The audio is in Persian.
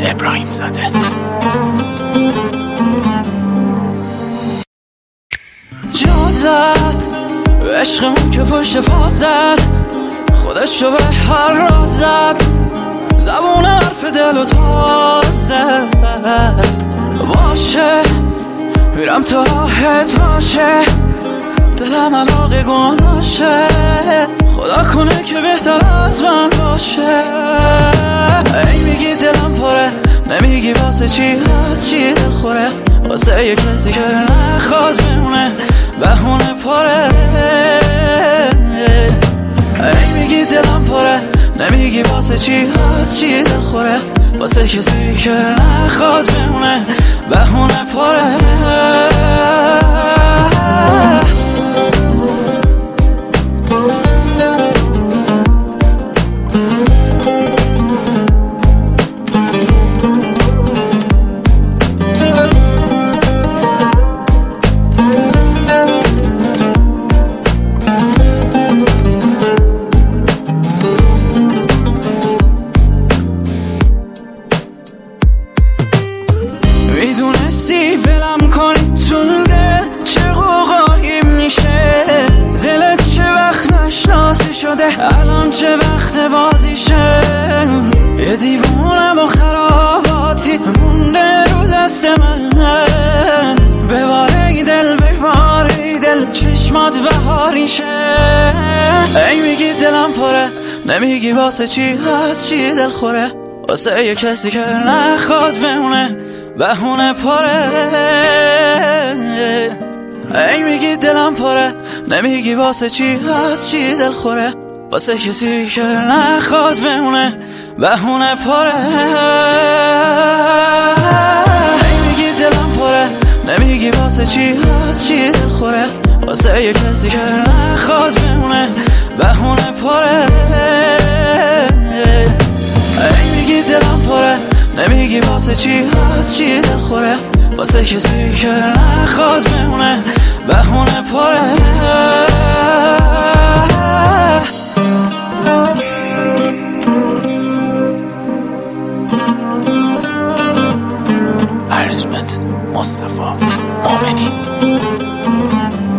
ابراهیم زاده. جا زد عشقمون که پشت پا زد، خودشو به هر راه زد، زبون حرف دل و تازد. باشه میرم تا راهت باشه، دلم علاقه گناشه، خدا کنه که بهتر از من باشه. ای میگی دلم پره، نمیگی واسه چی هست چی دل خوره، واسه یه کسی که نخواد بمونه بهونه پره. ای میگی دلم پره، نمیگی واسه چی هست چی دل خوره، واسه کسی که نخواد بمونه بهونه پره. میدونستی ولم کنی تو دل چه قوقایی میشه، دلت چه وقت نشناسی شده الان چه وقت بازیشه. یه دیوونه با خراباتی مونده رو دست من، بباره دل بباره دل چشمات بهاریشه. ای میگی دلم پره، نمیگی واسه چی هست چی دل خوره، واسه یه کسی که نخواد بمونه بهونه پره. ای میگی دلم پره، نمیگی واسه چی هست چی دل خوره، واسه کسی که نخواد بمونه بهونه پره. ای میگی دلم پره، نمیگی واسه چی هست چی دل خوره، واسه یه کسی که نخواد بمونه بهونه پره. ای میگی دلم پره، نمیگی واسه چی هست چی دل خوره، واسه کسی که نخواد بمونه بهونه پره. ارنجمنت مصطفی مومنی.